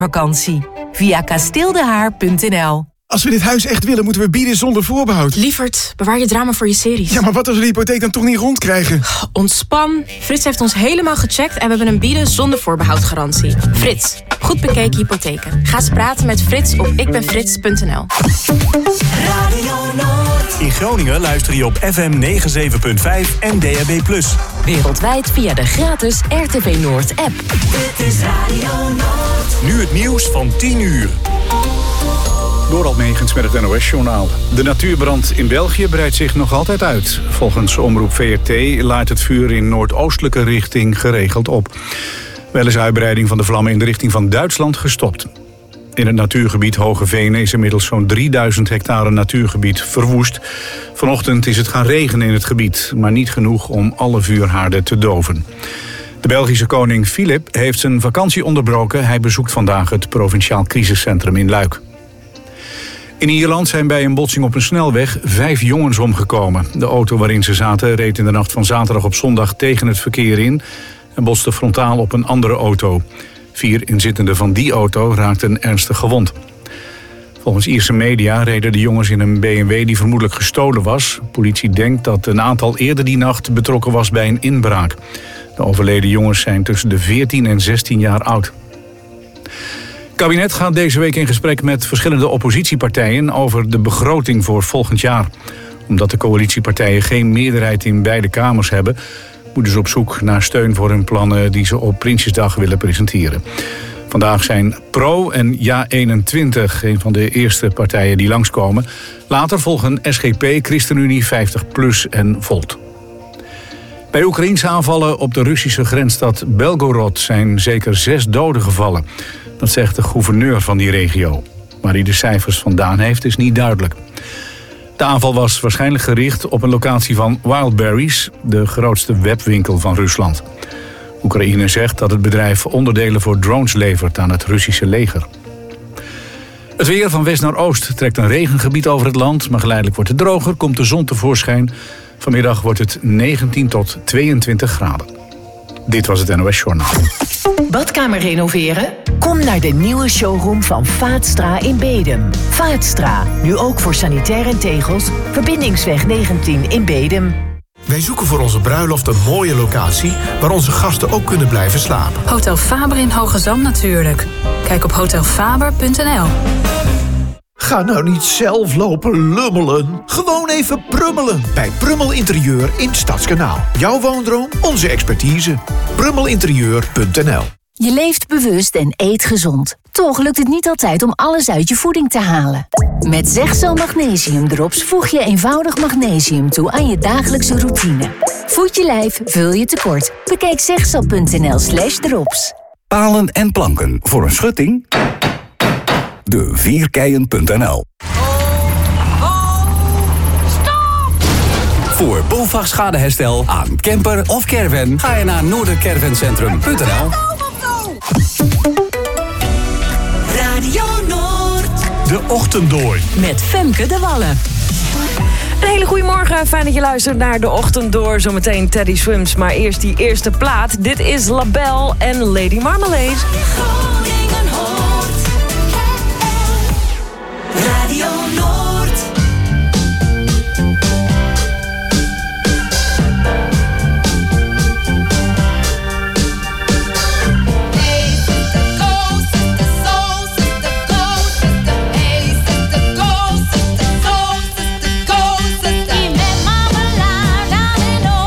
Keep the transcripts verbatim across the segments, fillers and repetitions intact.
vakantie. Via kasteeldehaar punt n l. Als we dit huis echt willen, moeten we bieden zonder voorbehoud. Lievert, bewaar je drama voor je series. Ja, maar wat als we de hypotheek dan toch niet rondkrijgen? Ontspan. Frits heeft ons helemaal gecheckt en we hebben een bieden zonder voorbehoud garantie. Frits, goed bekeken hypotheken. Ga eens praten met Frits op ikbenfrits punt n l. Radio Noord. In Groningen luister je op F M negenenzeventig punt vijf en D A B plus. Wereldwijd via de gratis R T V Noord app. Dit is Radio Noord. Nu het nieuws van tien uur. Dorald Megens met het N O S-journaal. De natuurbrand in België breidt zich nog altijd uit. Volgens omroep V R T laait het vuur in noordoostelijke richting geregeld op. Wel is uitbreiding van de vlammen in de richting van Duitsland gestopt. In het natuurgebied Hoge Venen is inmiddels zo'n drieduizend hectare natuurgebied verwoest. Vanochtend is het gaan regenen in het gebied, maar niet genoeg om alle vuurhaarden te doven. De Belgische koning Filip heeft zijn vakantie onderbroken. Hij bezoekt vandaag het provinciaal crisiscentrum in Luik. In Ierland zijn bij een botsing op een snelweg vijf jongens omgekomen. De auto waarin ze zaten reed in de nacht van zaterdag op zondag tegen het verkeer in en botste frontaal op een andere auto. Vier inzittenden van die auto raakten ernstig gewond. Volgens Ierse media reden de jongens in een B M W die vermoedelijk gestolen was. Politie denkt dat een aantal eerder die nacht betrokken was bij een inbraak. De overleden jongens zijn tussen de veertien en zestien jaar oud. Het kabinet gaat deze week in gesprek met verschillende oppositiepartijen over de begroting voor volgend jaar. Omdat de coalitiepartijen geen meerderheid in beide kamers hebben, moeten ze op zoek naar steun voor hun plannen die ze op Prinsjesdag willen presenteren. Vandaag zijn Pro en Ja eenentwintig een van de eerste partijen die langskomen. Later volgen S G P, ChristenUnie, vijftig plus en Volt. Bij Oekraïense aanvallen op de Russische grensstad Belgorod zijn zeker zes doden gevallen. Dat zegt de gouverneur van die regio. Waar hij de cijfers vandaan heeft is niet duidelijk. De aanval was waarschijnlijk gericht op een locatie van Wildberries, de grootste webwinkel van Rusland. Oekraïne zegt dat het bedrijf onderdelen voor drones levert aan het Russische leger. Het weer van west naar oost trekt een regengebied over het land, maar geleidelijk wordt het droger, komt de zon tevoorschijn. Vanmiddag wordt het negentien tot tweeëntwintig graden. Dit was het N O S-journaal. Badkamer renoveren? Kom naar de nieuwe showroom van Vaatstra in Bedum. Vaatstra, nu ook voor sanitair en tegels. Verbindingsweg negentien in Bedum. Wij zoeken voor onze bruiloft een mooie locatie waar onze gasten ook kunnen blijven slapen. Hotel Faber in Hoge Zand natuurlijk. Kijk op hotel faber punt n l. Ga nou niet zelf lopen lummelen. Gewoon even prummelen bij Prummel Interieur in Stadskanaal. Jouw woondroom, onze expertise. prummel interieur punt n l. Je leeft bewust en eet gezond. Toch lukt het niet altijd om alles uit je voeding te halen. Met Zegzo Magnesium Drops voeg je eenvoudig magnesium toe aan je dagelijkse routine. Voed je lijf, vul je tekort. Bekijk zegzo punt n l slash drops. Palen en planken voor een schutting? De vierkeien punt n l. Voor BOVAG schadeherstel aan camper of caravan ga je naar noordercaravancentrum punt n l. Radio Noord. De Ochtenddooi. Met Femke de Wallen. Een hele goede morgen. Fijn dat je luistert naar De Ochtend Door. Zometeen Teddy Swims. Maar eerst die eerste plaat. Dit is Labelle en Lady Marmalade. Groningen hoort. Radio Noord.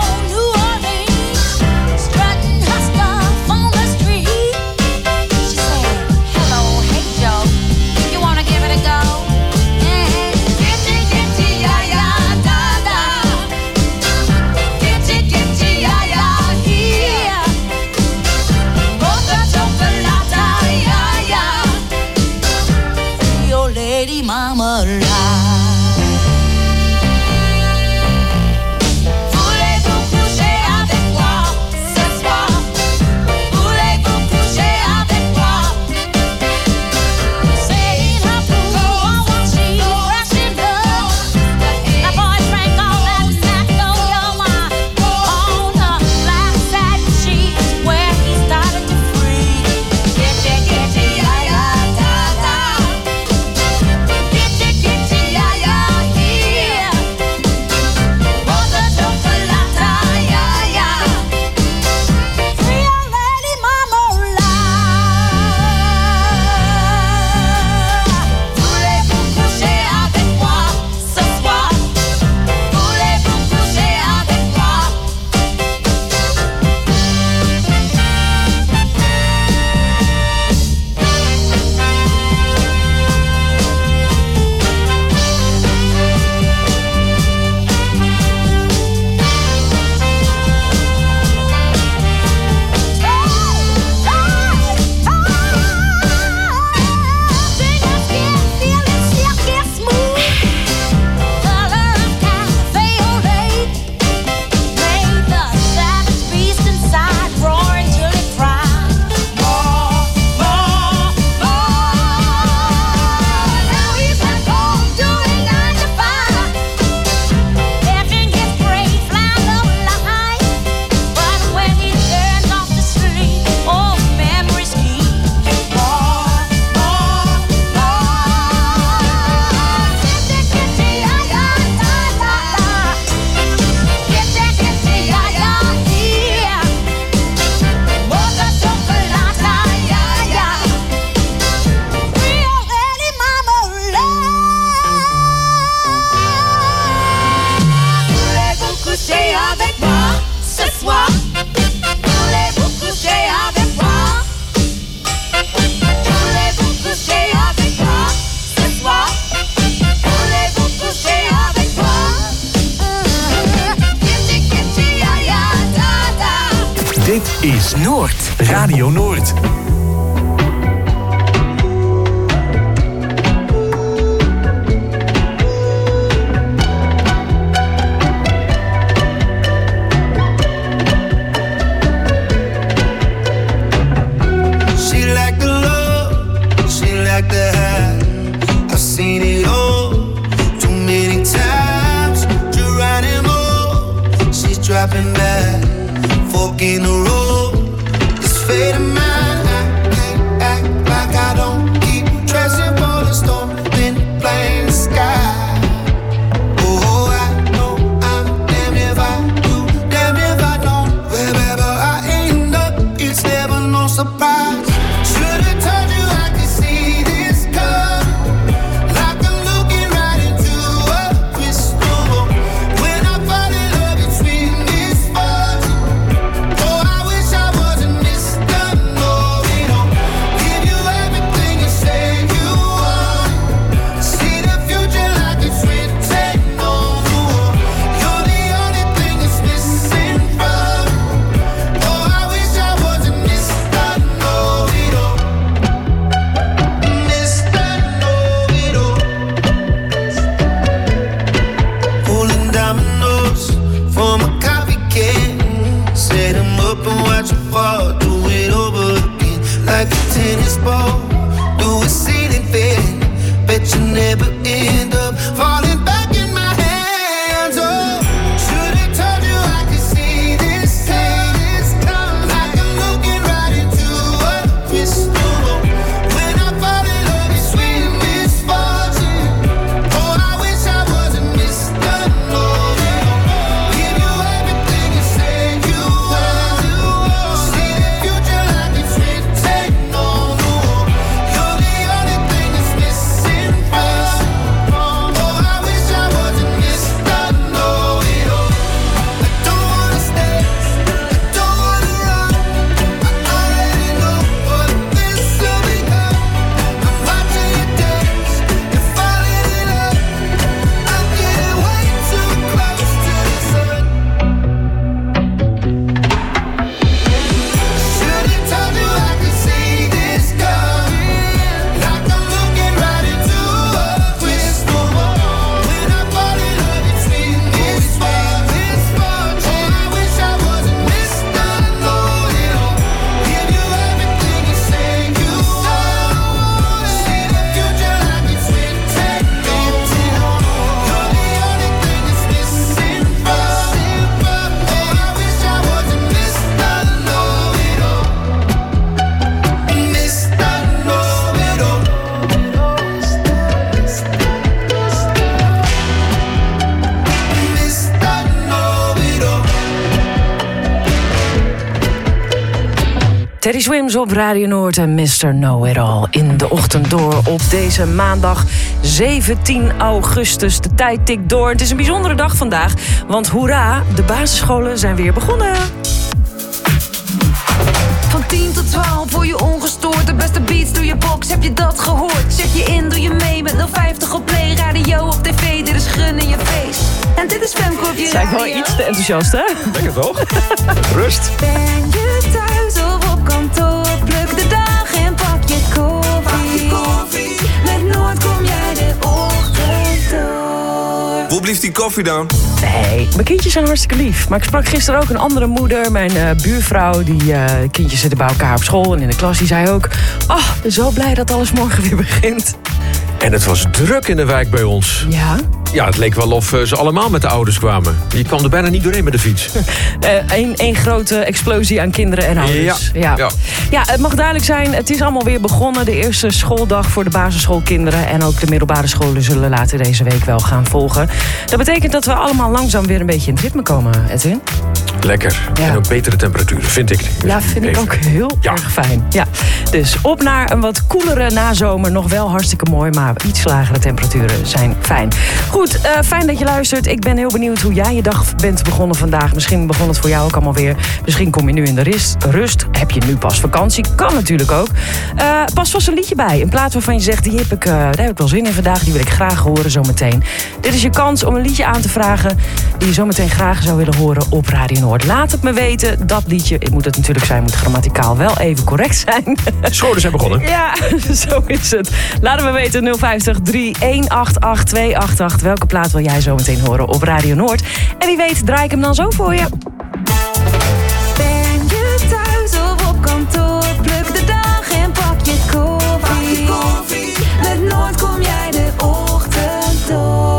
She's is Noord. Radio Noord. Dropping back, fork in the road. This fate of mine, I can't act like I don't keep dressing for the storm in plain sky. Oh, I know I'm damned if I do, damned if I don't. Wherever I end up, it's never no surprise. Should've told you I could see this coming, like I'm looking right into a crystal ball. When I fall in love, it's sweet. Like a tennis ball, do a ceiling fan. Bet you never end up falling back in my hands. Oh, should've told you I could see this coming, like I'm looking right into a crystal ball. When I fall in love, it's sweet misfortune. Oh, I wish I wasn't Mister Know-It-All. Give you everything you say you want. See the future like it's written. Teddy Swims op Radio Noord en mister Know-It-All in de ochtend door op deze maandag zeventien augustus. De tijd tikt door. Het is een bijzondere dag vandaag, want hoera, de basisscholen zijn weer begonnen. Van tien tot twaalf voor je ongestoord. De beste beats door je box, heb je dat gehoord? Zet je in, doe je mee met nul vijftig op play. Radio of tv, dit is gun in je face. En dit is Femke op je Zijn wel iets te enthousiast, hè? Lekker toch? Rust. Ben je thuis of op kantoor? Pluk de dag en pak je koffie. Pak je koffie. Met Noord kom jij de ochtend door. Hoe blieft die koffie dan? Nee, mijn kindjes zijn hartstikke lief. Maar ik sprak gisteren ook een andere moeder, mijn uh, buurvrouw. Die uh, kindjes zitten bij elkaar op school en in de klas. Die zei ook, oh, ik ben zo blij dat alles morgen weer begint. En het was druk in de wijk bij ons. Ja? Ja, het leek wel of ze allemaal met de ouders kwamen. Je kwam er bijna niet doorheen met de fiets. Eén uh, grote explosie aan kinderen en ouders. Ja, ja. ja. ja, het mag duidelijk zijn, het is allemaal weer begonnen. De eerste schooldag voor de basisschoolkinderen. En ook de middelbare scholen zullen later deze week wel gaan volgen. Dat betekent dat we allemaal langzaam weer een beetje in het ritme komen, Edwin. Lekker. Ja. En ook betere temperaturen, vind ik. Ja, vind ik ook heel ja. erg fijn. Ja. Dus op naar een wat koelere nazomer. Nog wel hartstikke mooi, maar iets lagere temperaturen zijn fijn. Goed, uh, fijn dat je luistert. Ik ben heel benieuwd hoe jij je dag bent begonnen vandaag. Misschien begon het voor jou ook allemaal weer. Misschien kom je nu in de rust. rust. Heb je nu pas vakantie? Kan natuurlijk ook. Uh, pas vast een liedje bij. In plaats waarvan je zegt, die heb ik, uh, daar heb ik wel zin in vandaag. Die wil ik graag horen zometeen. Dit is je kans om een liedje aan te vragen die je zometeen graag zou willen horen op Radio Noord. hoort. Laat het me weten, dat liedje. Ik moet het natuurlijk zijn, moet grammaticaal wel even correct zijn. Scholen zijn begonnen. Ja, zo is het. Laat het me weten, nul vijftig, drie een acht acht, twee acht acht. Welke plaat wil jij zo meteen horen op Radio Noord? En wie weet draai ik hem dan zo voor je. Ben je thuis of op kantoor? Pluk de dag en pak je koffie. Pak je koffie. Met Noord kom jij de ochtend door.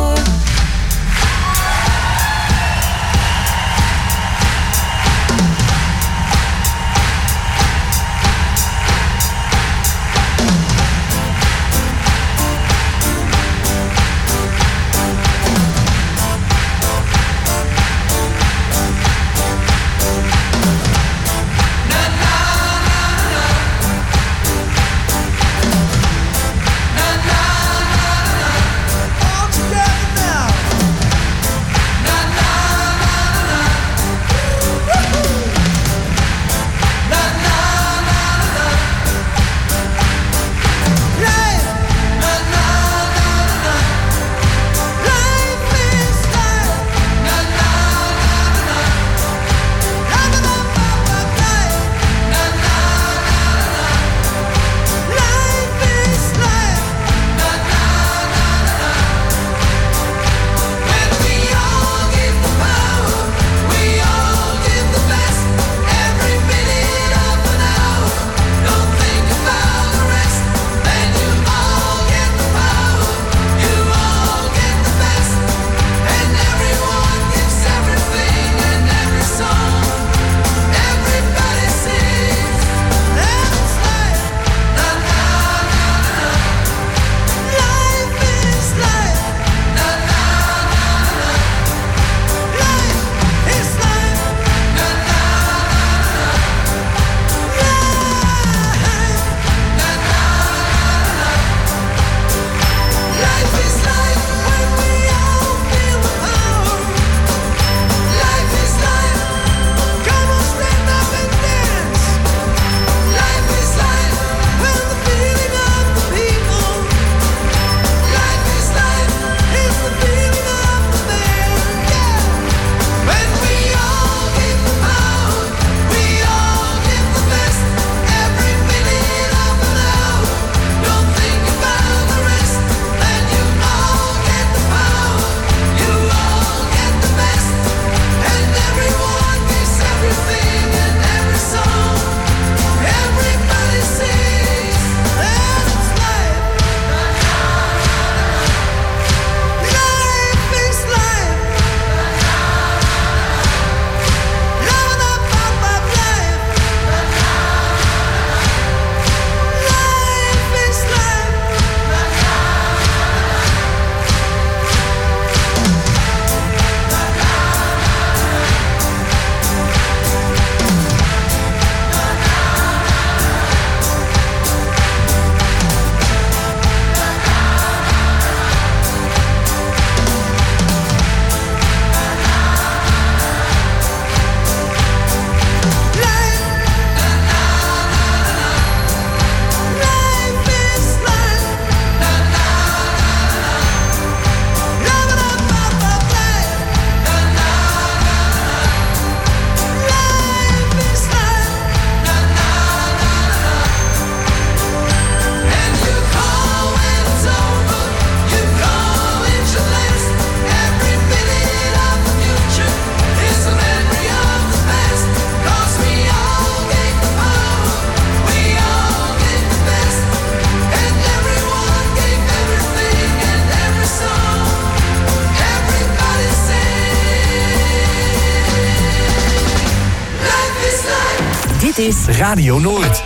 Dit is Radio Noord.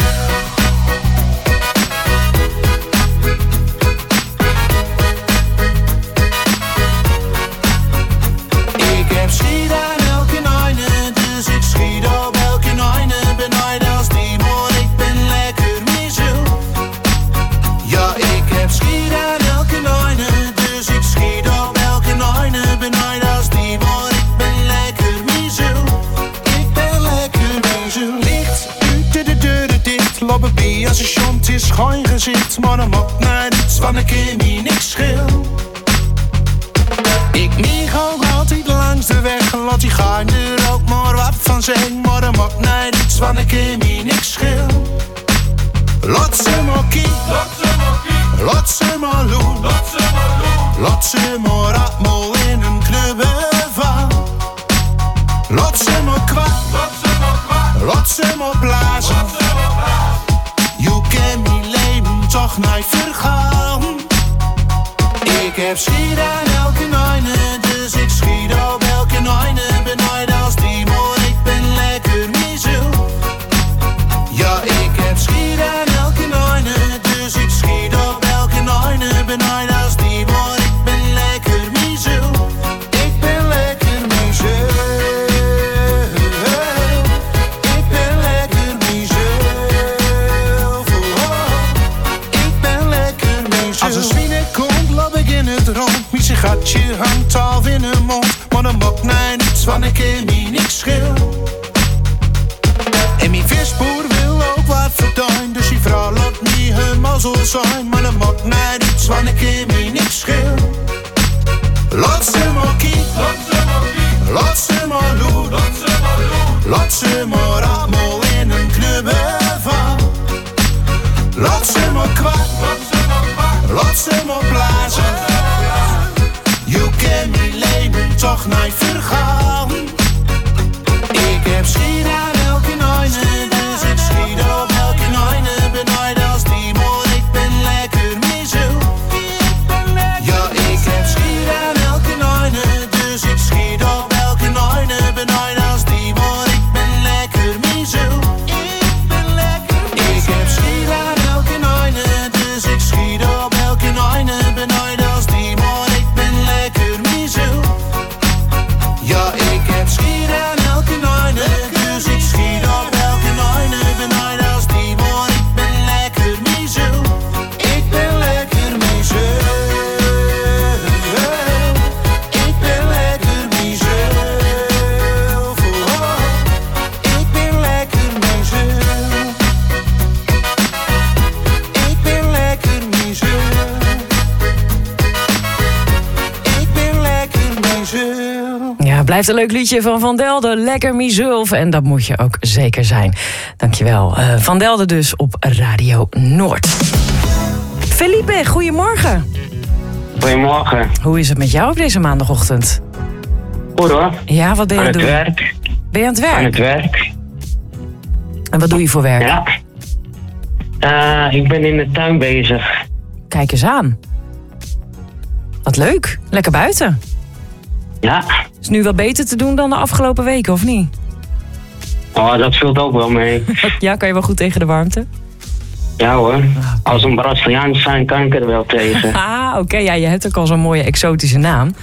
Ik heb schiet aan elke neune, dus ik schiet op elke neune. Benauwd als die, maar ik ben lekker mezelf. Ja, ik heb schiet aan elke neune, dus ik schiet op elke neune. Benauwd als die, maar ik ben lekker mezelf. Ik ben lekker mezelf. Licht uit de deuren dicht, lopen bij als een schont is schuin gezicht. Maar dan maakt mij niets, want ik ken me niks schil. Ik niet gewoon altijd langs de weg. Laat die gaan er ook maar wat van zeggen. Maar dat maakt mij niets, want ik heb me niks schil. Laat ze maar kien, laat ze maar loen, laat ze maar atmol in een knubbel van. Laat ze maar kwak, laat ze maar blazen. Je kan mijn leven toch niet vergaan. Ik heb schiet aan elke neune, dus ik schiet op elke neune. Ben nooit als die, maar ik ben lekker mezelf. Ja, ik heb schiet aan elke neune, dus ik schiet op elke neune. Ben nooit als die, maar ik ben lekker mezelf. Ik ben lekker mezelf. Ik ben lekker mezelf. Oh, ik ben lekker mezelf. Als een zwiener komt, loop ik in het rond. Mijn sigaartje hangt al in een mond. Maar dan maakt mij niets, want ik heb me niks schil. En mijn visboer wil ook wat verduin. Dus die vrouw laat me hun mazzel zijn. Maar dan maakt mij niets, want ik heb me niks schil. Laat ze maar kien, laat ze maar loen, laat ze maar atmol in een knubbel van. Laat ze maar kwak, laat ze maar blazen. Je kan mijn leven toch niet vergaan. Ik heb schiet aan elke neune, dus ik schiet op elke neune. Ben nooit als die, maar ik ben lekker mezelf. Ja, ik heb schiet aan elke neune, dus ik schiet op elke neune. Ben nooit als die, maar ik ben lekker mezelf. Ik heb schiet aan elke neune, dus ik schiet op elke neune. Ben nooit als die, maar ik ben lekker mezelf. Ja, ik heb schiet aan elke neune, dus ik schiet op elke neune. Ben nooit als die, maar ik ben lekker mezelf. Ik ben lekker mezelf. Ik ben lekker mezelf. Oh, ik ben lekker mezelf. Ik ben lekker mezelf. Ik ben lekker mezelf. Ja, blijft een leuk liedje van Van Delden. Lekker mezelf. En dat moet je ook zeker zijn. Dankjewel. Uh, Van Delden dus op Radio Noord. Felipe, goedemorgen. Goedemorgen. Hoe is het met jou op deze maandagochtend? Goed hoor. Ja, wat ben je aan het het doen? werk. Ben je aan het werk? Aan het werk. En wat doe je voor werk? Ja. Uh, ik ben in de tuin bezig. Kijk eens aan. Wat leuk. Lekker buiten. Ja. Is nu wel beter te doen dan de afgelopen weken, of niet? Oh, dat vult ook wel mee. Ja, kan je wel goed tegen de warmte? Ja hoor. Als een Braziliaan zijn kan ik er wel tegen. Ah, oké. Okay. Ja, je hebt ook al zo'n mooie exotische naam.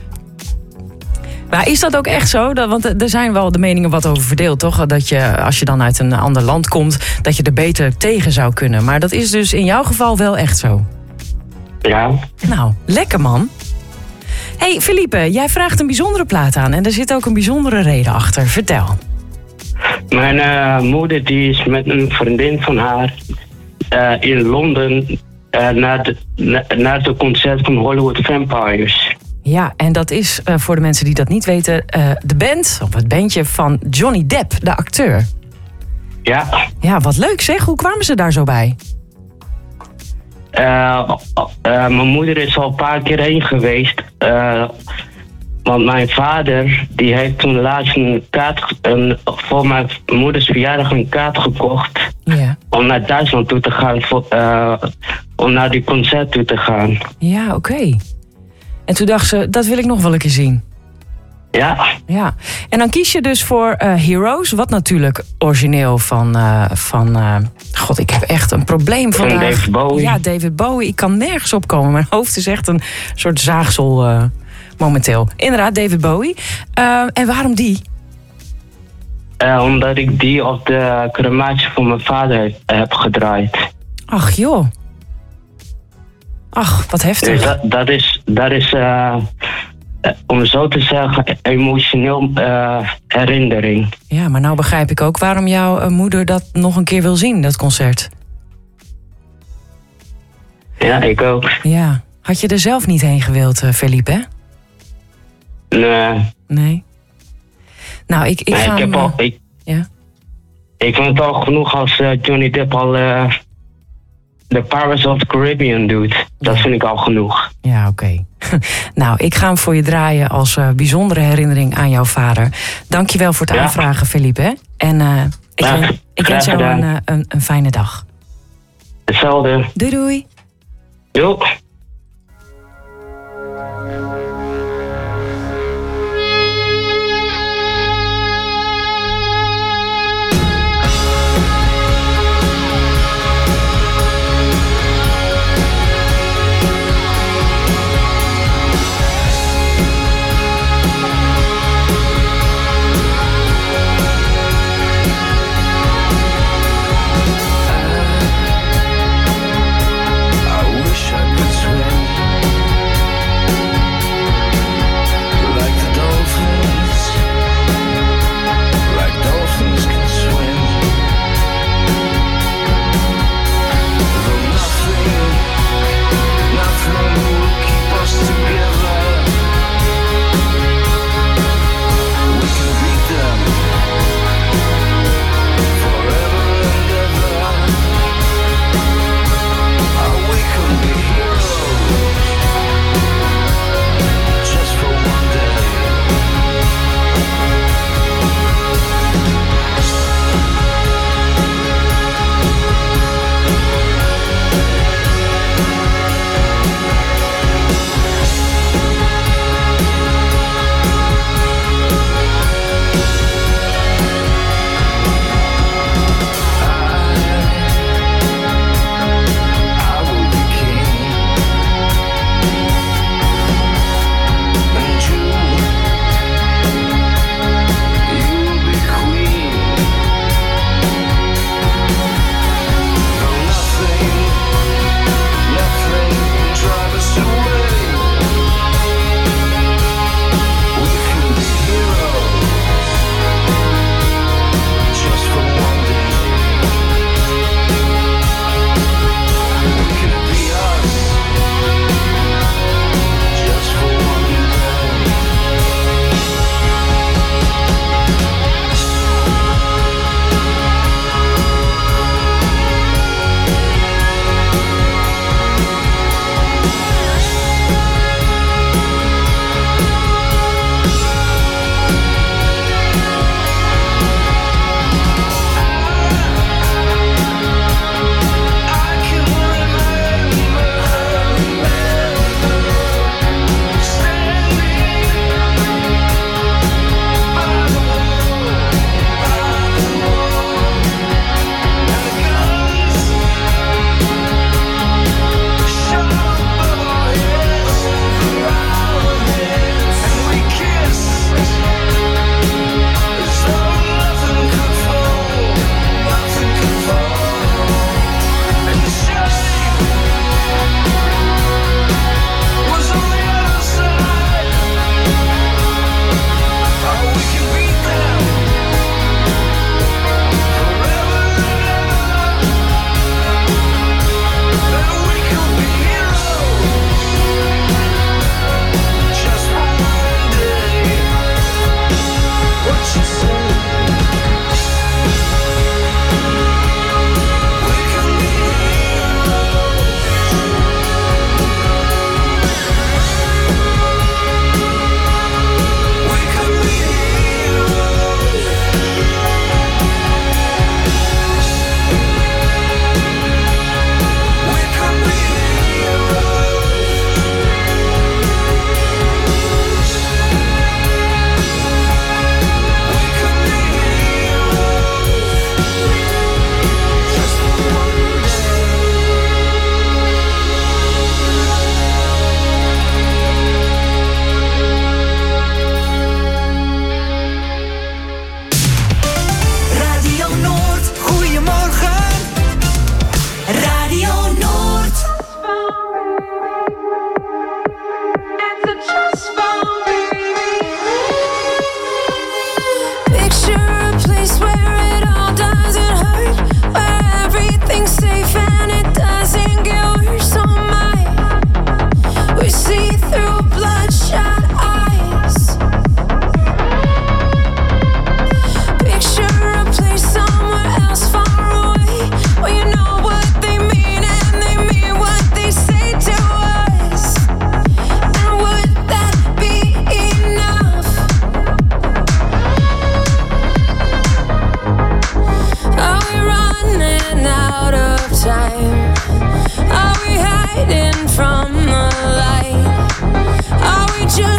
Maar is dat ook echt zo? Dat, want er zijn wel de meningen wat over verdeeld, toch? Dat je, als je dan uit een ander land komt, dat je er beter tegen zou kunnen. Maar dat is dus in jouw geval wel echt zo? Ja. Nou, lekker man. Hey Felipe, jij vraagt een bijzondere plaat aan en er zit ook een bijzondere reden achter. Vertel. Mijn uh, moeder die is met een vriendin van haar uh, in Londen uh, naar de, na, naar de concert van Hollywood Vampires. Ja, en dat is uh, voor de mensen die dat niet weten, uh, de band, of het bandje van Johnny Depp, de acteur. Ja. Ja, wat leuk zeg. Hoe kwamen ze daar zo bij? Uh, uh, mijn moeder is al een paar keer heen geweest. Uh, want mijn vader die heeft toen laatst een kaart, een, voor mijn moeders verjaardag een kaart gekocht. Ja. Om naar Duitsland toe te gaan, voor, uh, om naar die concert toe te gaan. Ja, oké. Okay. En toen dacht ze, dat wil ik nog wel een keer zien. Ja. Ja. En dan kies je dus voor uh, Heroes, wat natuurlijk origineel van... Uh, van uh, God, ik heb echt een probleem vandaag. Van David Bowie. Ja, David Bowie. Ik kan nergens opkomen. Mijn hoofd is echt een soort zaagsel uh, momenteel. Inderdaad, David Bowie. Uh, en waarom die? Uh, omdat ik die op de crematie van mijn vader heb gedraaid. Ach joh. Ach, wat heftig. Dus dat, dat is... Dat is uh, Uh, om zo te zeggen, emotioneel uh, herinnering. Ja, maar nou begrijp ik ook waarom jouw uh, moeder dat nog een keer wil zien, dat concert. Ja, ik ook. Ja. Had je er zelf niet heen gewild, uh, Felipe? Nee. Nee? Nou, ik, ik nee, ga ik heb hem, al... Ik, ja? ik vind het al genoeg als uh, Johnny Depp al... Uh, The Pirates of the Caribbean doet. Dat vind ik al genoeg. Ja, oké. Okay. Nou, ik ga hem voor je draaien als uh, bijzondere herinnering aan jouw vader. Dankjewel voor het ja. aanvragen, Philippe. Hè? En uh, ik, ja, wen, ik wens jou een, uh, een, een fijne dag. Hetzelfde. Doei doei. Doei. I wish I could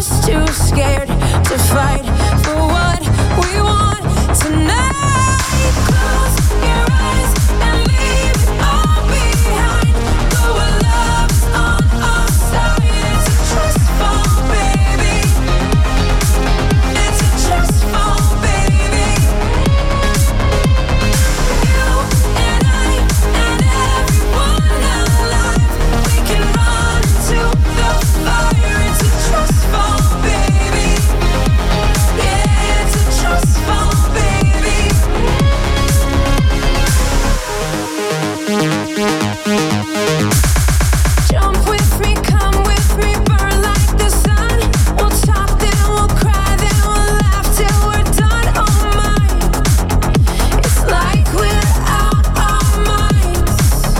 just too scared to fight for what we want tonight. Close your eyes and leave it all behind. Go where love is on our side. It's a trust fall, baby. It's a trust fall, baby. You and I and everyone alive, we can run into the fire. It's a trust fall, baby. Yeah, it's a trust fall, baby. Jump with me, come with me, burn like the sun. We'll talk, then we'll cry, then we'll laugh till we're done. Oh my, it's like we're out our minds.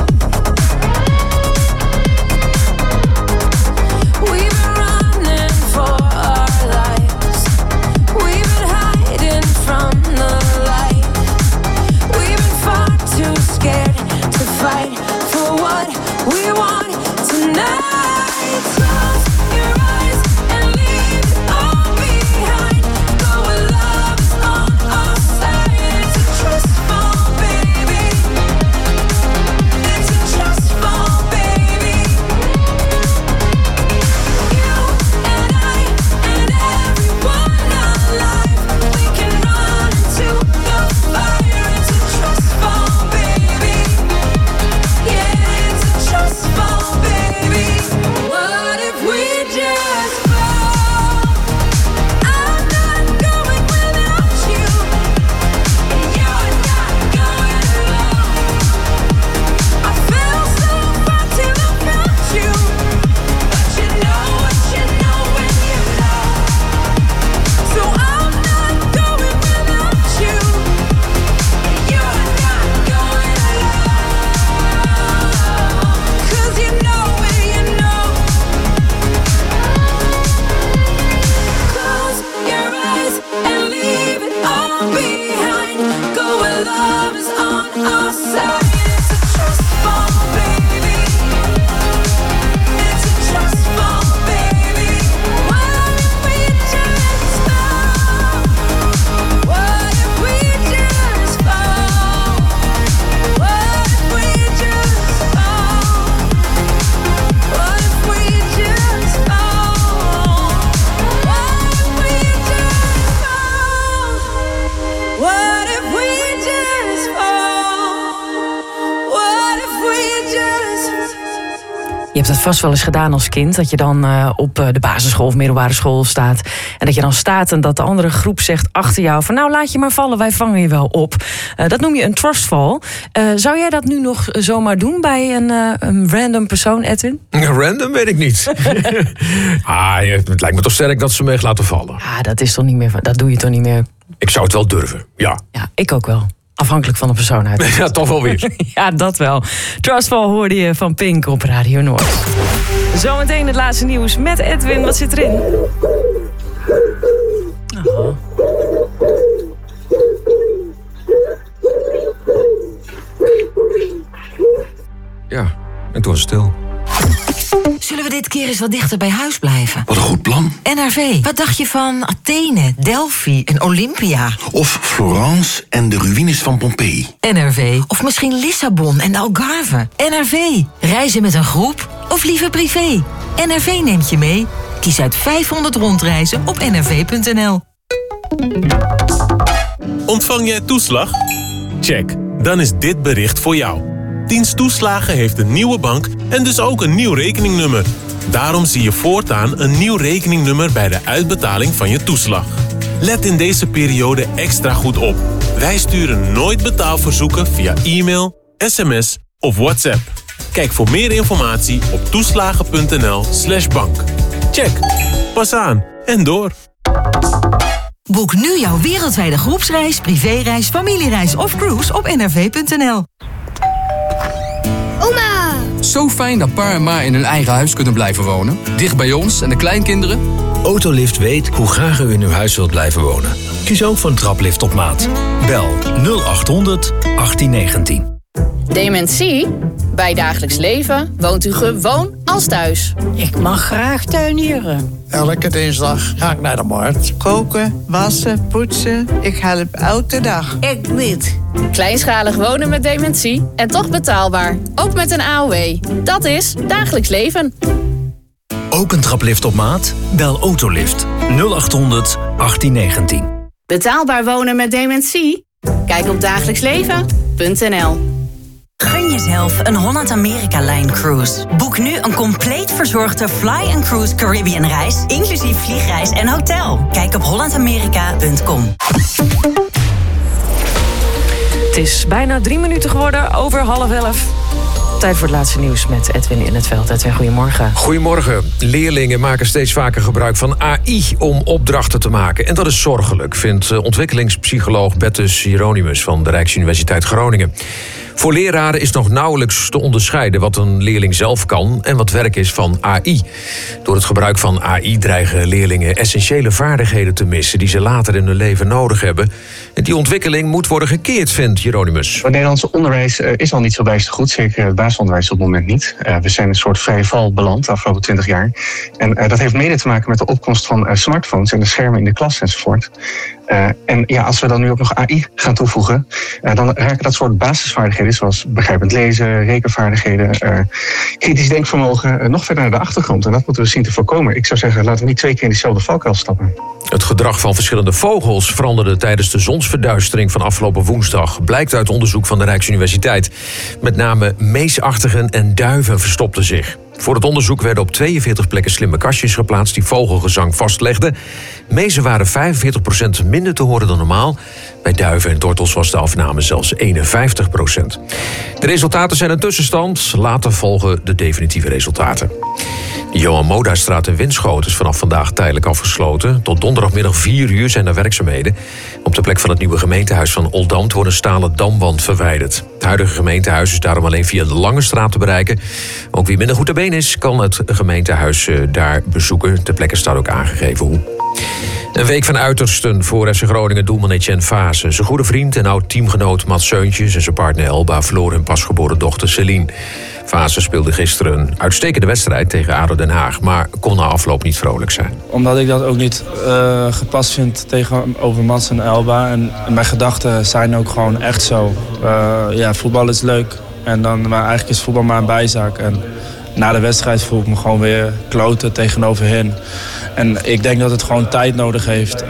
We've been running for our lives. We've been hiding from the light. We've been far too scared to fight for what we want tonight. Close your eyes and leave it all behind. Go where love is on our side. It's a trust fall, baby. It's a trust fall, baby. You and I and everyone alive, we can run into the fire. It's a trust fall, baby. Yeah, it's a trust fall, baby. What if we just fall? I'm not going without you, and you're not going alone. I fell so far till I found you, but you know what you know when you know. So I'm not going without you, and you're not going alone. 'Cause you know when you know. Close your eyes and leave it all behind. Go where love is on our side. It's a trust fall, baby. It's a trust fall, baby. What if we just fall? What if we just fall? What if we just fall? What if we just fall? What if we just fall? What if we just fall? What if we just Je hebt het vast wel eens gedaan als kind. Dat je dan uh, op uh, de basisschool of middelbare school staat. En dat je dan staat en dat de andere groep zegt achter jou van nou laat je maar vallen, wij vangen je wel op. Uh, dat noem je een trustfall. Uh, zou jij dat nu nog zomaar doen bij een, uh, een random persoon, Edwin? Random weet ik niet. ah, het lijkt me toch sterk dat ze me echt laten vallen. Ah, dat is toch niet meer, dat doe je toch niet meer? Ik zou het wel durven, ja. Ja, ik ook wel. Afhankelijk van de persoon uit. Ja, toch wel weer. Ja, dat wel. Trustfall hoorde je van Pink op Radio Noord. Zometeen het laatste nieuws met Edwin. Wat zit erin? Oh. Ja, en toen was het stil. Zullen we dit keer eens wat dichter bij huis blijven? Wat een goed plan. N R V, wat dacht je van Athene, Delphi en Olympia? Of Florence en de ruïnes van Pompeii. N R V, of misschien Lissabon en de Algarve. N R V, reizen met een groep of liever privé? N R V neemt je mee. Kies uit vijfhonderd rondreizen op n r v punt n l. Ontvang jij toeslag? Check, dan is dit bericht voor jou. Dienst Toeslagen heeft een nieuwe bank en dus ook een nieuw rekeningnummer. Daarom zie je voortaan een nieuw rekeningnummer bij de uitbetaling van je toeslag. Let in deze periode extra goed op. Wij sturen nooit betaalverzoeken via e-mail, sms of WhatsApp. Kijk voor meer informatie op toeslagen punt n l slash bank. Check, pas aan en door. Boek nu jouw wereldwijde groepsreis, privéreis, familiereis of cruise op n r v punt n l. Oma! Zo fijn dat pa en ma in hun eigen huis kunnen blijven wonen. Dicht bij ons en de kleinkinderen. Autolift weet hoe graag u in uw huis wilt blijven wonen. Kies ook voor een traplift op maat. Bel nul acht honderd achttien negentien. Dementie? Bij Dagelijks Leven woont u gewoon als thuis. Ik mag graag tuinieren. Elke dinsdag ga ik naar de markt. Koken, wassen, poetsen. Ik help elke dag. Ik niet. Kleinschalig wonen met dementie en toch betaalbaar. Ook met een A O W. Dat is Dagelijks Leven. Ook een traplift op maat? Bel Autolift nul acht honderd achttien negentien. Betaalbaar wonen met dementie? Kijk op dagelijksleven punt n l. Gun jezelf een Holland-Amerika-Line-cruise. Boek nu een compleet verzorgde Fly and Cruise Caribbean reis, inclusief vliegreis en hotel. Kijk op holland amerika punt com. Het is bijna drie minuten geworden, over half elf. Tijd voor het laatste nieuws met Edwin in het veld. Edwin, goedemorgen. Goedemorgen. Leerlingen maken steeds vaker gebruik van A I om opdrachten te maken. En dat is zorgelijk, vindt ontwikkelingspsycholoog Bertus Hieronymus van de Rijksuniversiteit Groningen. Voor leraren is nog nauwelijks te onderscheiden wat een leerling zelf kan en wat werk is van A I. Door het gebruik van A I dreigen leerlingen essentiële vaardigheden te missen die ze later in hun leven nodig hebben. En die ontwikkeling moet worden gekeerd, vindt Hieronymus. Het Nederlandse onderwijs uh, is al niet zo bijster goed, zeker het basisonderwijs op het moment niet. Uh, we zijn in een soort vrije val beland de afgelopen twintig jaar. En uh, dat heeft mede te maken met de opkomst van uh, smartphones en de schermen in de klas enzovoort. Uh, en ja, als we dan nu ook nog A I gaan toevoegen, uh, dan raken dat soort basisvaardigheden zoals begrijpend lezen, rekenvaardigheden, uh, kritisch denkvermogen uh, nog verder naar de achtergrond. En dat moeten we zien te voorkomen. Ik zou zeggen, laten we niet twee keer in dezelfde valkuil stappen. Het gedrag van verschillende vogels veranderde tijdens de zonsverduistering van afgelopen woensdag, blijkt uit onderzoek van de Rijksuniversiteit. Met name meesachtigen en duiven verstopten zich. Voor het onderzoek werden op tweeënveertig plekken slimme kastjes geplaatst die vogelgezang vastlegden. Mezen waren vijfenveertig procent minder te horen dan normaal. Bij duiven en tortels was de afname zelfs eenenvijftig procent. De resultaten zijn een tussenstand. Later volgen de definitieve resultaten. De Johan Modastraat in Winschoten is vanaf vandaag tijdelijk afgesloten. Tot donderdagmiddag vier uur zijn er werkzaamheden. Op de plek van het nieuwe gemeentehuis van Oldambt wordt een stalen damwand verwijderd. Het huidige gemeentehuis is daarom alleen via de Lange Straat te bereiken. Ook wie minder goed te been is, kan het gemeentehuis daar bezoeken. Ter plekke staat ook aangegeven hoe. Een week van uitersten voor F C Groningen doelman Etienne Fase. Zijn goede vriend en oud-teamgenoot Mats Seuntjes en zijn partner Elba verloren hun pasgeboren dochter Celine. Fase speelde gisteren een uitstekende wedstrijd tegen A D O Den Haag, maar kon na afloop niet vrolijk zijn. Omdat ik dat ook niet uh, gepast vind tegenover Mats en Elba. En mijn gedachten zijn ook gewoon echt zo. Uh, ja, voetbal is leuk. En dan, maar eigenlijk is voetbal maar een bijzaak. En na de wedstrijd voel ik me gewoon weer kloten tegenover hen. En ik denk dat het gewoon tijd nodig heeft. Uh,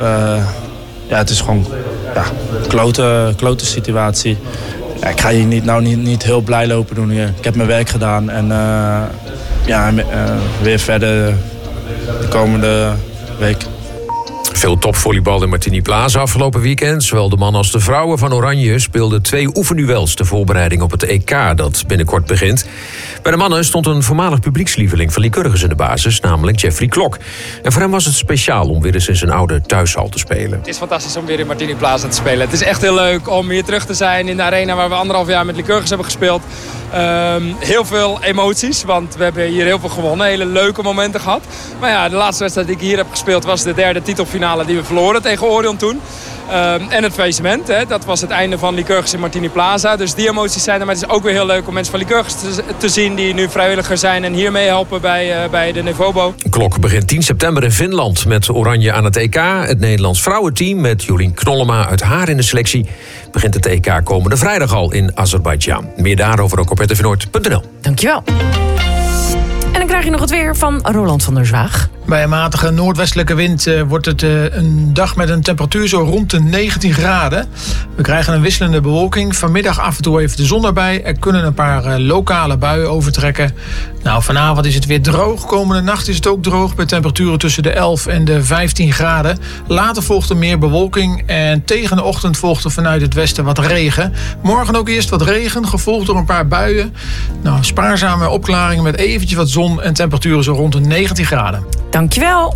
ja, het is gewoon ja, een klote, klote situatie. Ja, ik ga hier niet, nou niet, niet heel blij lopen doen hier. Ik heb mijn werk gedaan en uh, ja, uh, weer verder de komende week. Veel topvolleybal in Martini Plaza afgelopen weekend. Zowel de mannen als de vrouwen van Oranje speelden twee oefenduels ter voorbereiding op het E K dat binnenkort begint. Bij de mannen stond een voormalig publiekslieveling van Lycurgus in de basis, namelijk Jeffrey Klok. En voor hem was het speciaal om weer eens in zijn oude thuishal te spelen. Het is fantastisch om weer in Martini Plaza te spelen. Het is echt heel leuk om hier terug te zijn in de arena waar we anderhalf jaar met Lycurgus hebben gespeeld. Um, heel veel emoties, want we hebben hier heel veel gewonnen. Hele leuke momenten gehad. Maar ja, de laatste wedstrijd die ik hier heb gespeeld was de derde titelfinale die we verloren tegen Orion toen. Um, en het faillissement, hè, dat was het einde van Lycurgus in Martini Plaza. Dus die emoties zijn er. Maar het is ook weer heel leuk om mensen van Lycurgus te, te zien die nu vrijwilliger zijn en hier meehelpen bij, uh, bij de Nevobo. Klok begint tien september in Finland met Oranje aan het E K. Het Nederlands vrouwenteam met Jolien Knollema uit haar in de selectie begint het E K komende vrijdag al in Azerbeidzjan. Meer daarover ook op r t v noord punt n l. Dankjewel. En dan krijg je nog het weer van Roland van der Zwaag. Bij een matige noordwestelijke wind uh, wordt het uh, een dag met een temperatuur zo rond de negentien graden. We krijgen een wisselende bewolking. Vanmiddag af en toe even de zon erbij. Er kunnen een paar uh, lokale buien overtrekken. Nou, vanavond is het weer droog. Komende nacht is het ook droog bij temperaturen tussen de elf en de vijftien graden. Later volgt er meer bewolking en tegen de ochtend volgt er vanuit het westen wat regen. Morgen ook eerst wat regen, gevolgd door een paar buien. Nou, spaarzame opklaringen met eventjes wat zon en temperaturen zo rond de negentien graden. Dankjewel.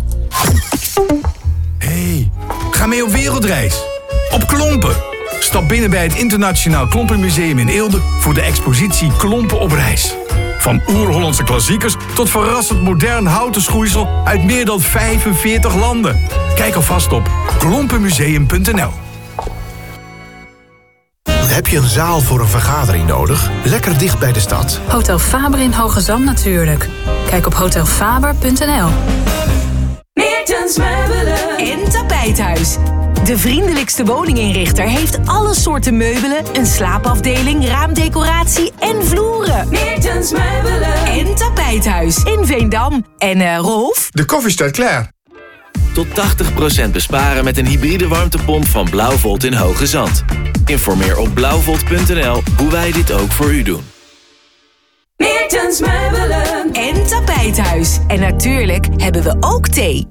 Hey, ga mee op wereldreis. Op Klompen. Stap binnen bij het Internationaal Klompenmuseum in Eelde voor de expositie Klompen op reis. Van oer-Hollandse klassiekers tot verrassend modern houten schoeisel uit meer dan vijfenveertig landen. Kijk alvast op klompenmuseum punt n l. Heb je een zaal voor een vergadering nodig? Lekker dicht bij de stad. Hotel Faber in Hoogezand natuurlijk. Kijk op hotel faber punt n l. Meertens Meubelen en Tapijthuis. De vriendelijkste woninginrichter heeft alle soorten meubelen, een slaapafdeling, raamdecoratie en vloeren. Meertens Meubelen en Tapijthuis in Veendam. En uh, Rolf? De koffie staat klaar. Tot tachtig procent besparen met een hybride warmtepomp van Blauwvolt in Hoge Zand. Informeer op blauwvolt punt n l hoe wij dit ook voor u doen. Meertens Meubelen en Tapijthuis. En natuurlijk hebben we ook thee.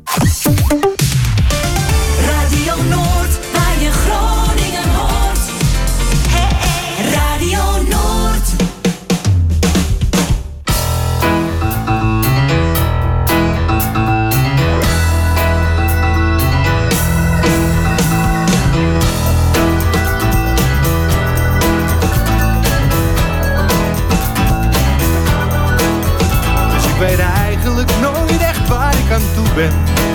Radio Noord, waar je Groningen hoort. Hey, hey. Radio Noord. Ik weet eigenlijk nooit echt waar ik aan toe ben.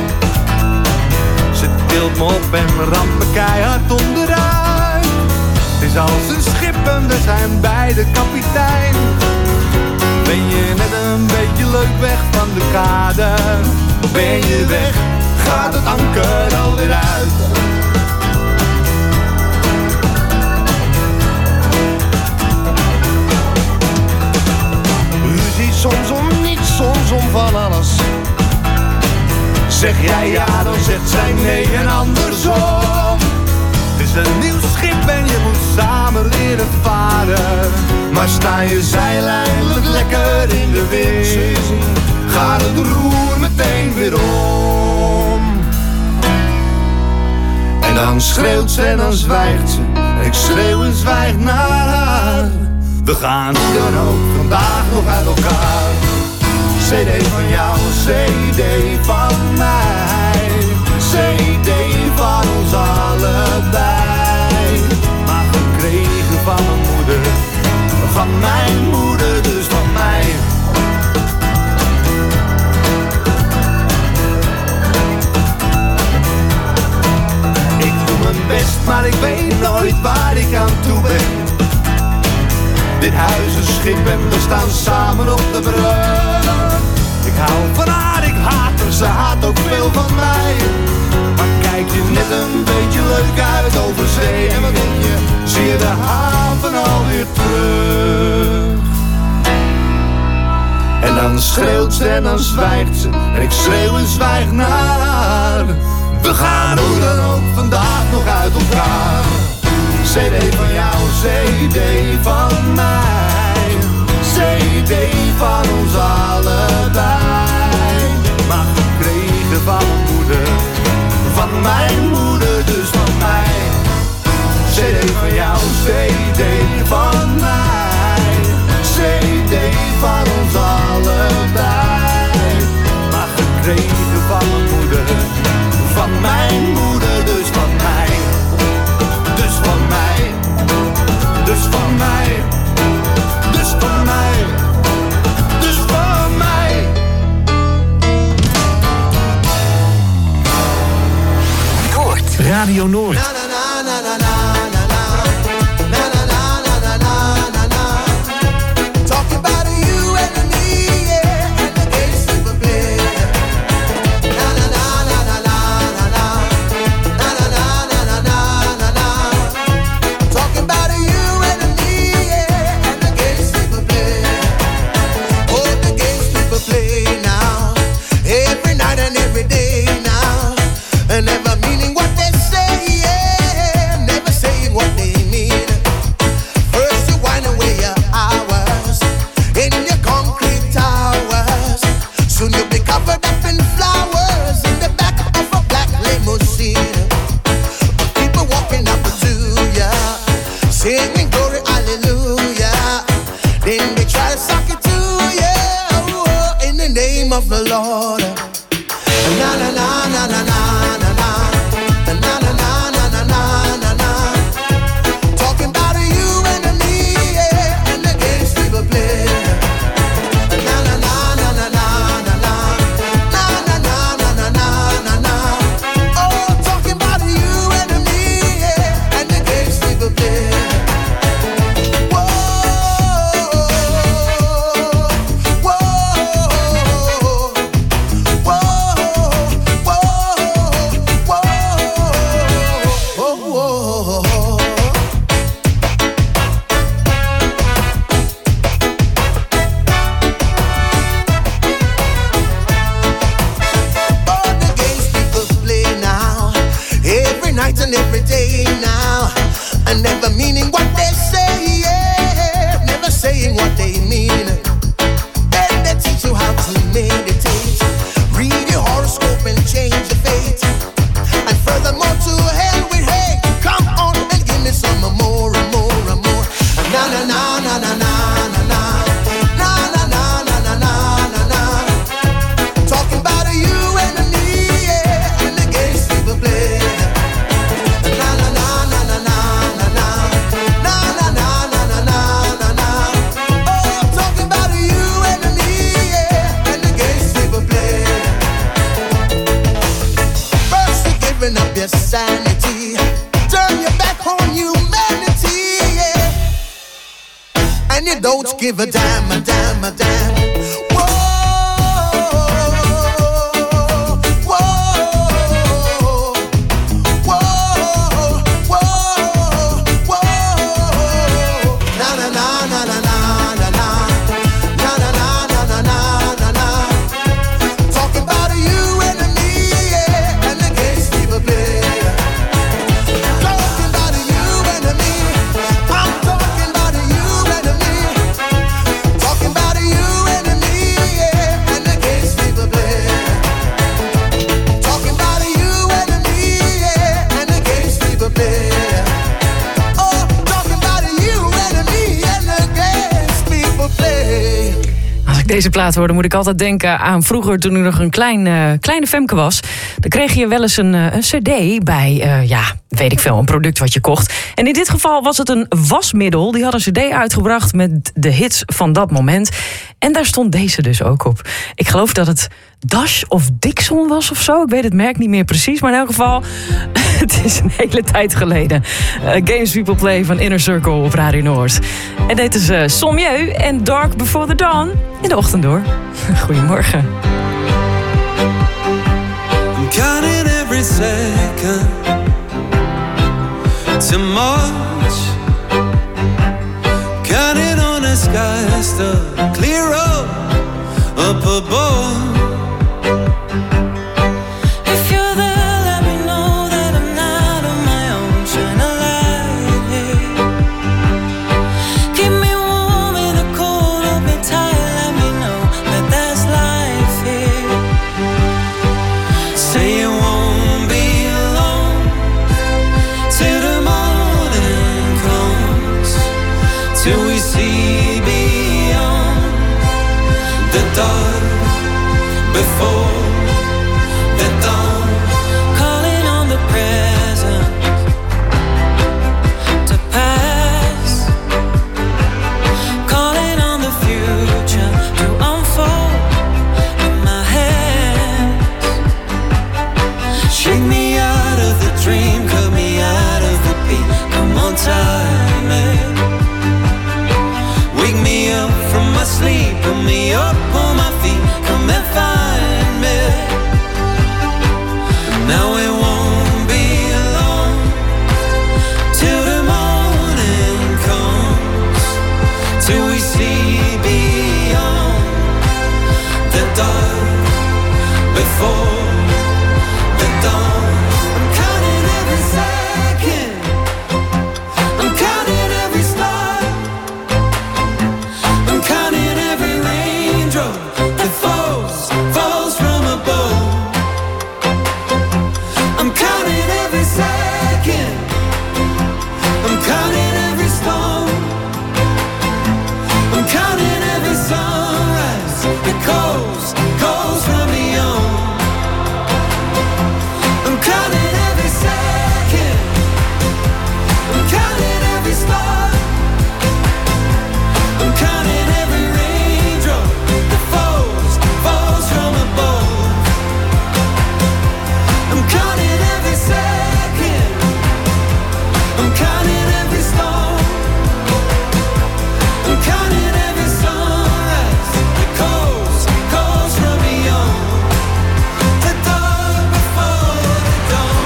Ze tilt me op en ramt me keihard onderuit. Het is als een schip en we zijn beide kapitein. Ben je net een beetje leuk weg van de kade? Ben je weg, gaat het anker alweer uit. Ruzie soms om niets, soms om van alles. Zeg jij ja, dan zegt zij nee en andersom. Het is een nieuw schip en je moet samen leren varen. Maar sta je zeil eindelijk lekker in de wind, gaat het roer meteen weer om. En dan schreeuwt ze en dan zwijgt ze. Ik schreeuw en zwijg naar haar. We gaan hoe dan ook vandaag nog uit elkaar. C D van jou, C D van mij. C D van ons allebei. Maar gekregen van mijn moeder. Van mijn moeder, dus van mij. Ik doe mijn best, maar ik weet nooit waar ik aan toe ben. Dit huis is schip en we staan samen op de brug. Ik hou van haar, ik haat haar, ze haat ook veel van mij. Maar kijk je net een beetje leuk uit over zee. En wat denk je, zie je de haven alweer terug. En dan schreeuwt ze en dan zwijgt ze. En ik schreeuw en zwijg naar haar. We gaan hoe dan ook vandaag nog uit elkaar. C D van jou, C D van mij. C D van ons allebei. Maar gekregen van mijn moeder. Van mijn moeder, dus van mij. C D van jou, C D van mij. C D van ons allebei. Maar gekregen van mijn moeder. Van mijn moeder, dus van mij. Dus van mij, dus van mij, dus van mij, dus van mij. Noord. Radio Noord. Na, na, na, na, na, na, na. Na, na, na, na, na, na, na, na. Talking about you and me, yeah, and the games we were playing. Na, na, na, na, na, na, na, na. Na, na, na, na, na, na, na, na. Talking about you and me, yeah, and the games we were playing. Oh, the games we were playing now, every night and every day now, and never meaning what they say, yeah, never saying what they mean. First you wind away your hours in your concrete towers. Soon you'll be covered up in flowers in the back of a black limousine. People walking up to ya, singing glory, hallelujah. Then they try to suck it to ya, oh, in the name of the Lord. Na na na na na na na na. Na na na na na na na na. Talking about you and me, yeah, and the games we were playing. Na na na na na na na na. Na na na na na na na na. Oh, talking about you and me, yeah, and the games we were playing. don't give a damn, a damn, a damn. Deze plaat hoorde, moet ik altijd denken aan vroeger toen ik nog een klein, uh, kleine femke was. Dan kreeg je wel eens een, uh, een cd bij, uh, ja, weet ik veel, een product wat je kocht. En in dit geval was het een wasmiddel. Die had een cd uitgebracht met de hits van dat moment. En daar stond deze dus ook op. Ik geloof dat het Dash of Dixon was of zo. Ik weet het merk niet meer precies. Maar in elk geval, het is een hele tijd geleden. Uh, Games People Play van Inner Circle op Radio Noord. En dit is uh, Sommieu en Dark Before the Dawn in de ochtend door. Goedemorgen. I'm counting every second too much. Counting on the skies to clear up up above. Before the dawn, calling on the present to pass, calling on the future to unfold in my hands. Shake me out of the dream, cut me out of the beat. Come on, time it. Wake me up from my sleep, put me up on my feet. Come and find me. Now it won't be long till the morning comes, till we see beyond the dark before the dawn. I'm counting every second, I'm counting every star, I'm counting every raindrop that falls, falls from above. I'm counting every second, I'm counting every storm, I'm counting every sunrise that goes, goes from beyond. I'm counting every second, I'm counting every star, I'm counting every raindrop that falls, falls from above. I'm counting every second, I'm counting every storm, I'm counting every sunrise that goes, goes from beyond the dark before the dawn.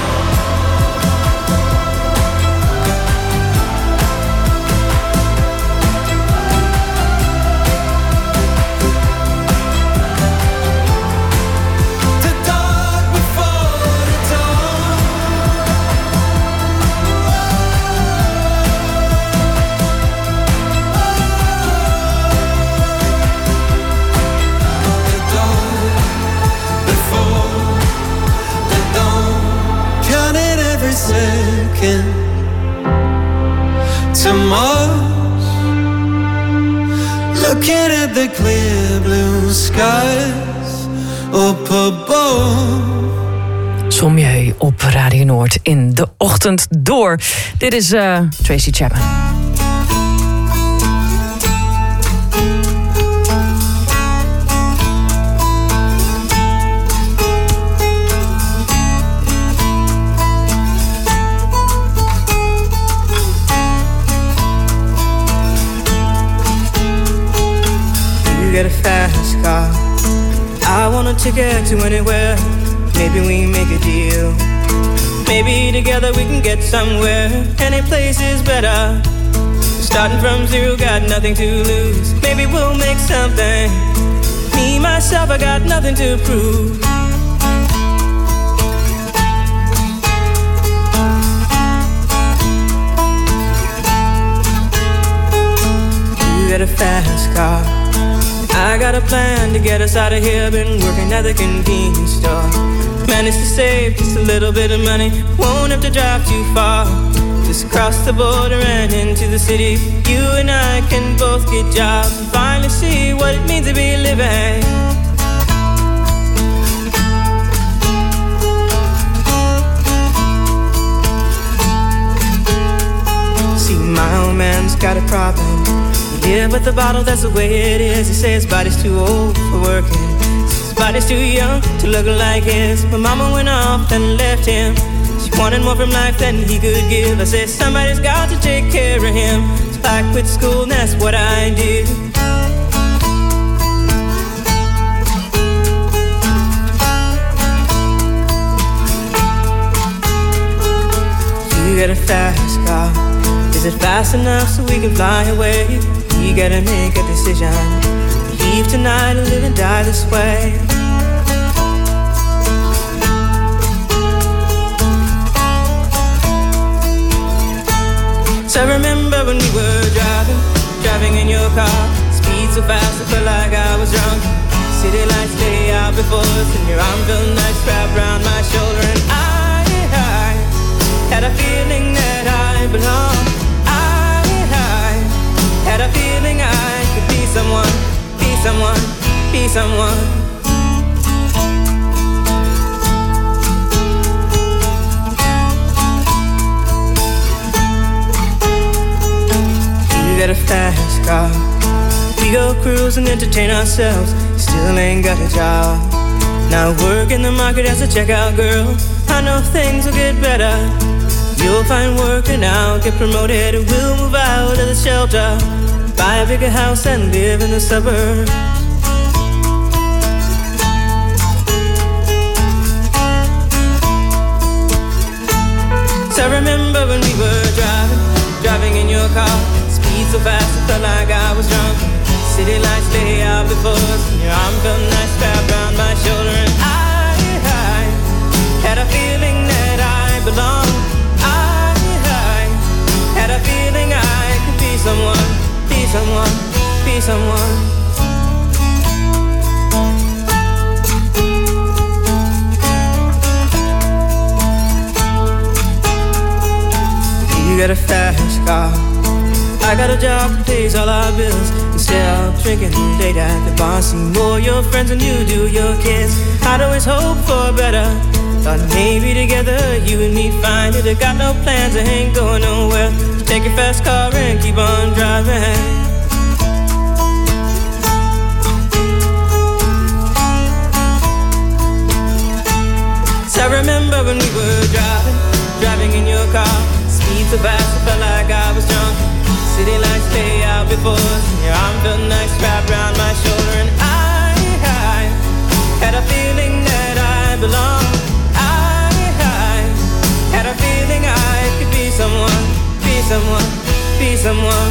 The dark before the dawn. The dark before the dawn. Counting every second to Mars. Looking at the clear blue skies up above. Sommieu op Radio Noord in de ochtend door. Dit is uh, Tracy Chapman. I want a ticket to anywhere. Maybe we make a deal. Maybe together we can get somewhere. Any place is better. Starting from zero, got nothing to lose. Maybe we'll make something. Me, myself, I got nothing to prove. You got a fast car. I got a plan to get us out of here. Been working at the convenience store. Managed to save just a little bit of money. Won't have to drive too far. Just cross the border and into the city. You and I can both get jobs and finally see what it means to be living. See, my old man's got a problem. Yeah, but the bottle, that's the way it is. He says his body's too old for working. His body's too young to look like his. My mama went off and left him. She wanted more from life than he could give. I said somebody's got to take care of him. So I quit school and that's what I did. You got a fast car. Is it fast enough so we can fly away? We gotta make a decision. Leave tonight or live and die this way. So I remember when we were driving, driving in your car. Speed so fast I felt like I was drunk. City lights lay out before us, and your arm felt nice wrapped around my shoulder. And I, I had a feeling that I belonged. I, I had a feeling I could be someone, be someone, be someone. You got a fast car. We go cruise and entertain ourselves. Still ain't got a job. Now work in the market as a checkout girl. I know things will get better. You'll find work and I'll get promoted. And we'll move out of the shelter, buy a bigger house and live in the suburbs. So I remember when we were driving, driving in your car. Speed so fast I felt like I was drunk. City lights lay out before us, and your arm felt nice wrapped around my shoulder. And I, I had a feeling that I belonged. I, I had a feeling I could be someone, be someone, be someone. You got a fast car. I got a job that pays all our bills. Instead of drinking late at the bar, see more your friends than you do your kids. I'd always hope for better. Thought maybe together you and me find it. I got no plans, I ain't going nowhere. So take your fast car and keep on driving. So I remember when we were driving, driving in your car. Speed so fast I felt like I was drunk. City lights lay out before us, and your arm felt nice wrapped around my shoulder. And I, I had a feeling that I belonged. I, I had a feeling I could be someone, be someone, be someone.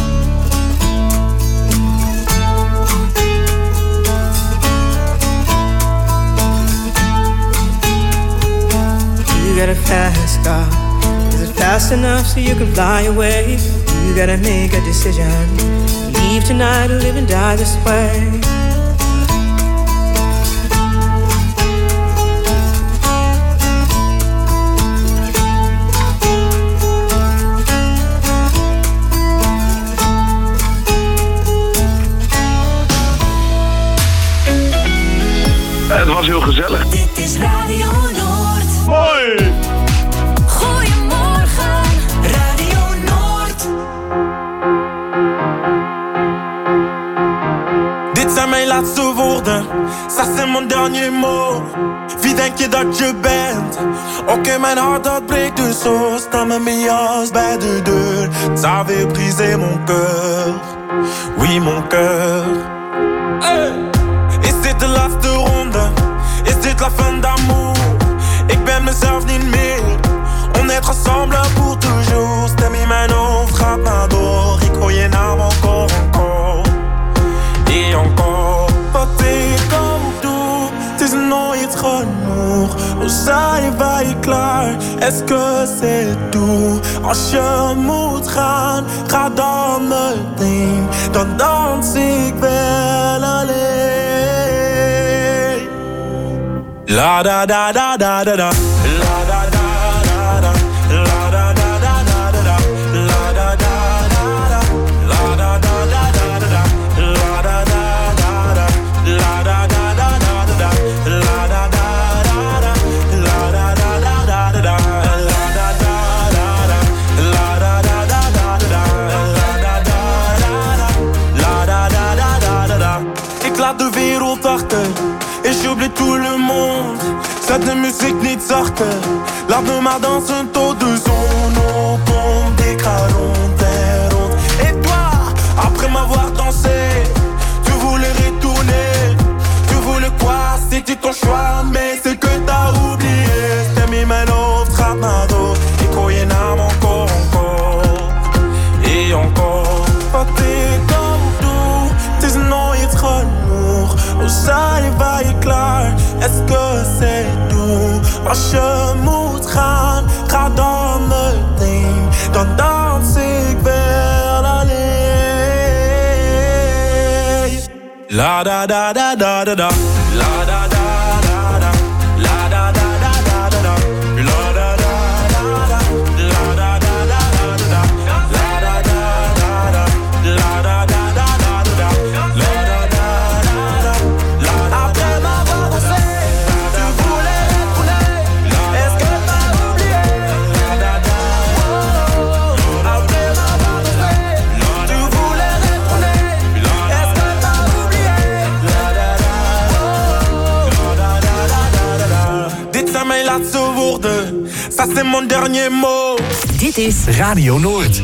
You got a fast car. Is it fast enough so you can fly away? You gotta make a decision. Leave tonight or live and die this way. Het was heel gezellig. Dit is Radio Noord. Mooi! Goedemorgen, Radio Noord. Dit zijn mijn laatste woorden, ça c'est mon dernier mot. Wie denk je dat je bent? Oké, okay, mijn hart dat breekt dus zo. Sta met mijn jas bij de deur. Ça avait brisé mon cœur. Oui, mon cœur. Hey. Is dit de laatste ronde? het is nooit genoeg. We zijn wij klaar, est-ce que c'est tout? Als je moet gaan, ga dan meteen. Dan dans ik wel alleen. La da da da da da da. La da da da da. La da da da da da. La da da da da. La da da da da da. La da da da da. La da da da da da. La da da da da. La da da da da da. La da da da da. La da da da da da. La da da da da da. Ik laat de wereld achter. Et j'oublie tout le monde. Zet de muziek niet zachter. Laat me maar dansen tot de zon opkomt. Ik ga rond en rond. Et toi, après m'avoir dansé, tu voulais retourner. Tu voulais quoi? C'était ton choix, mais c'est que t'as oublié. Stem in mijn hoofd gaat naar door. Ik hoor je naam encore, encore. Et encore. Wat ik ook doe, het is nooit genoeg. We zijn waar je klaar, est-ce que c'est tout? Als je moet gaan, ga dan meteen. Dan dans ik wel alleen. La da da da da da da. La da da da da. La da da da da da. La da da da da. La da da da da da. La da da da da. La da da da da da. La da da da da. Après m'avoir dansé, tu voulais retourner. Est-ce que t'as oublié? Après m'avoir dansé, tu voulais retourner. Est-ce que t'as oublié? Dit zijn mijn laatste woorden, ça c'est mon dernier mot. Dit is Radio Noord.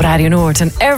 Radio Noord. En